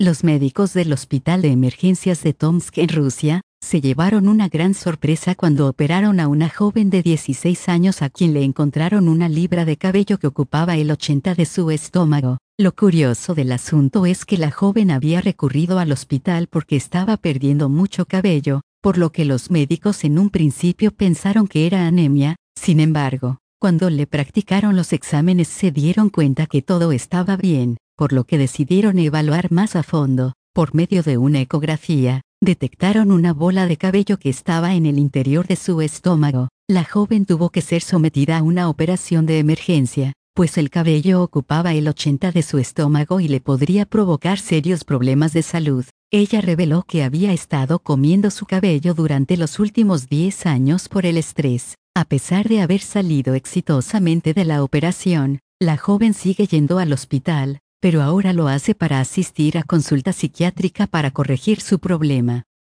Los médicos del Hospital de Emergencias de Tomsk en Rusia, se llevaron una gran sorpresa cuando operaron a una joven de 16 años a quien le encontraron una libra de cabello que ocupaba el 80 de su estómago. Lo curioso del asunto es que la joven había recurrido al hospital porque estaba perdiendo mucho cabello, por lo que los médicos en un principio pensaron que era anemia. Sin embargo, cuando le practicaron los exámenes se dieron cuenta que todo estaba bien, por lo que decidieron evaluar más a fondo. Por medio de una ecografía, detectaron una bola de cabello que estaba en el interior de su estómago. La joven tuvo que ser sometida a una operación de emergencia, pues el cabello ocupaba el 80 de su estómago y le podría provocar serios problemas de salud. Ella reveló que había estado comiendo su cabello durante los últimos 10 años por el estrés. A pesar de haber salido exitosamente de la operación, la joven sigue yendo al hospital, pero ahora lo hace para asistir a consulta psiquiátrica para corregir su problema.